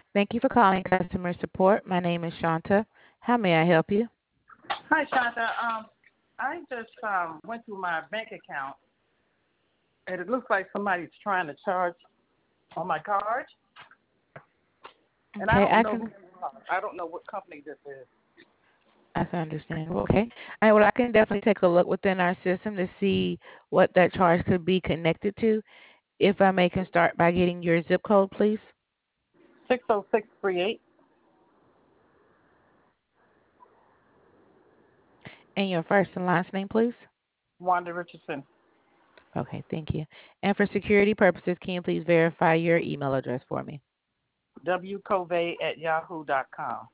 Thank you for calling customer support. My name is Shanta. How may I help you? Hi, Shanta. I just went through my bank account, and it looks like somebody's trying to charge on my card, and I Okay, don't know who. I don't know what company this is. that's understandable. Okay. All right, well, I can definitely take a look within our system to see what that charge could be connected to. If I may, can start by getting your zip code, please, 60638. and your first and last name, please. Wanda Richardson. Okay, thank you. And for security purposes, can you please verify your email address for me? wcovey@yahoo.com.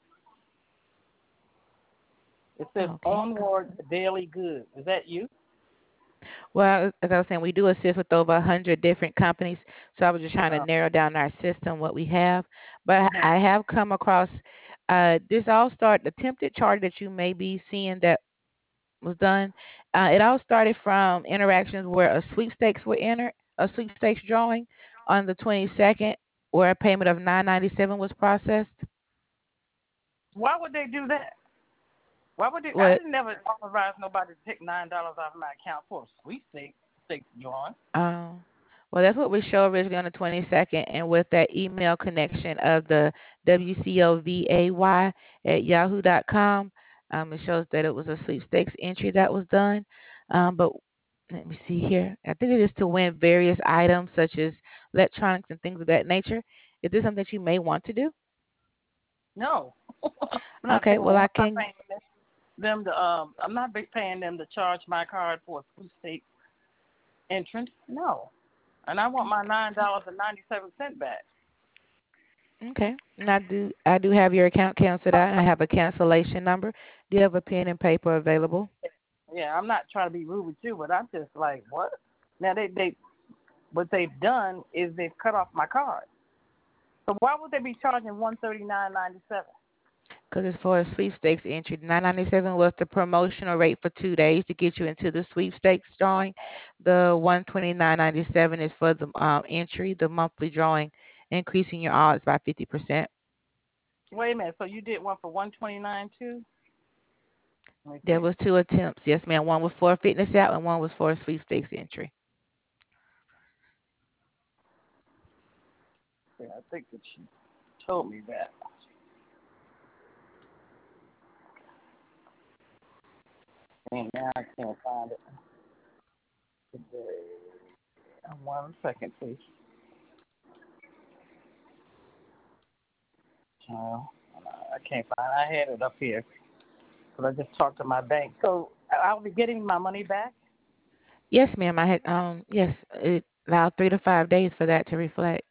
It says Okay. Onward Daily Good. Is that you? Well, as I was saying, we do assist with over 100 different companies, so I was just trying to Uh, narrow down our system, what we have. But mhm. I have come across this all start attempted charge that you may be seeing that was done. It all started from interactions where a sweepstakes were entered, a sweepstakes drawing on the 22nd, where a payment of 9.97 was processed. Why would they do that? Why would they? I What? didn't never authorize nobody to take $9 off my account for a sweepstakes drawing. Um, well, that's what we show originally on the 22nd, and with that email connection of the WCOVAY at yahoo.com, it shows that it was a sweepstakes entry that was done. But let me see here. I think it is to win various items such as electronics and things of that nature. Is this something that you may want to do? No, I'm not Okay, paying. well, I'm I not can. paying them to. I'm not paying them to charge my card for a sweepstakes entrance. No, and I want my $9.97 back. Okay, and I do have your account canceled out, and I have a cancellation number. Do you have a pen and paper available? Yeah, I'm not trying to be rude with you, but I'm just like, what? Now they what they've done is they've cut off my card. So why would they be charging $139.97? Because it's for a sweepstakes entry. 9.97 was the promotional rate for 2 days to get you into the sweepstakes drawing. The 129.97 is for the entry, the monthly drawing, increasing your odds by 50%. Wait a minute. So you did one for 129 too? Let me There see. was two attempts. Yes, ma'am. One was for a fitness out, and one was for a sweepstakes entry. Yeah, I think that she told me that. And now I can't find it. One second, please. No, I can't find it. I had it up here, but I just talked to my bank. So I'll be getting my money back? Yes, ma'am. I had yes, it allowed 3 to 5 days for that to reflect.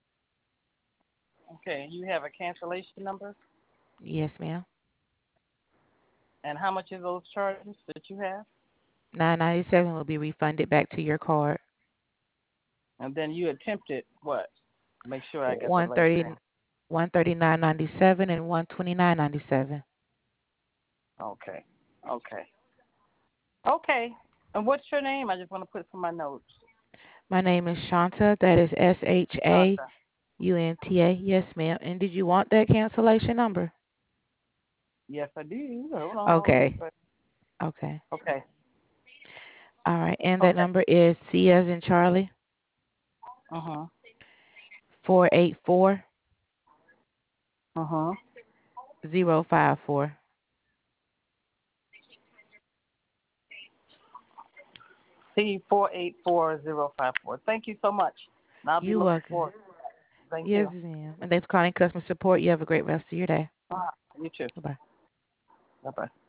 Okay, you have a cancellation number? Yes, ma'am. And how much are those charges that you have? 9.97 will be refunded back to your card. And then you attempted what? Make sure I get the One right thirty, thing. 139.97 and 129.97. Okay. Okay. Okay. And what's your name? I just want to put some of my notes. My name is Shanta. That is Shanta. SHAUNTA. Yes, ma'am. And did you want that cancellation number? Yes, I do. Hold on. Okay. Okay. Okay. All right. And that Okay. number is C as in Charlie, Uh-huh. 484 Uh-huh. 054. C484054. Thank you so much. And I'll be You looking welcome. forward to that. Thank Yes, you. ma'am. And thanks for calling customer support. You have a great rest of your day. You too. Bye-bye. Bye-bye.